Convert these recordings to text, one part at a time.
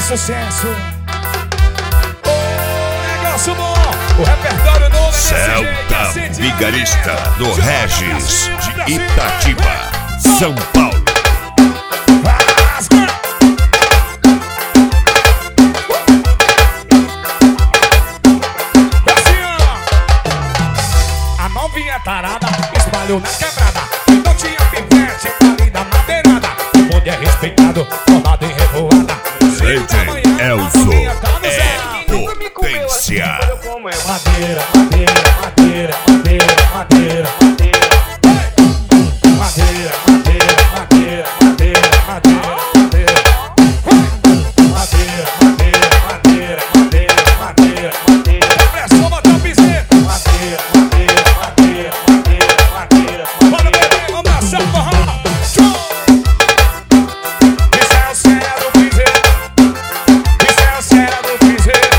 sucesso. Negócio bom, o repertório novo. Celta Vigarista do Regis de Itatiba, São Paulo. A novinha tarada espalhou na quebrada. Não tinha pivete ali da madeirada. O bonde é respeitado, formado em revoada. DJ Elzo é potência. Madeira, madeira, madeira, madeira, madeira, madeira. Madeira, madeira, madeira, madeira, madeira, madeira. Madeira, madeira, madeira, madeira, madeira, madeira. Pressão, bota o piseiro. Madeira, madeira, madeira, madeira, madeira. Bora, bebê, vamos dançar o forró. Isso é o céu do piseiro. Isso é o céu do piseiro.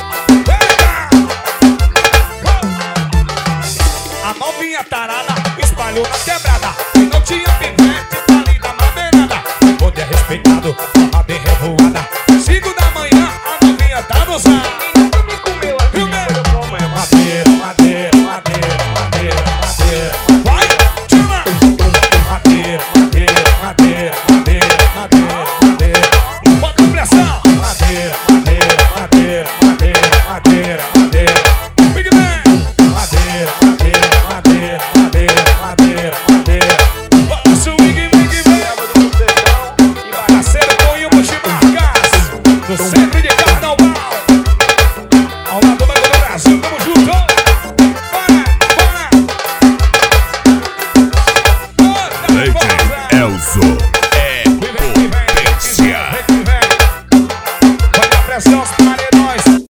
A novinha tarada espalhou na quebrada. E não tinha pivete ali da madeirada. O bonde é respeitado, forma bem revoada. 5 da manhã, a novinha tá no zar. Madeira, madeira, madeira, madeira, madeira. Vai, tira! Madeira, madeira, madeira, madeira, madeira, madeira. Bota pressão! Madeira, madeira, madeira, madeira, madeira, madeira. Big Man! Madeira, madeira, madeira, madeira, madeira, madeira. Bota o swing, Big Man! Parceiro Toninho Mochimarcas, do centro de Carnaval. Ao lado do Banco do Brasil, tamo junto! Bora, bora! DJ Elzo é potência. Vai na pressão, os paredões.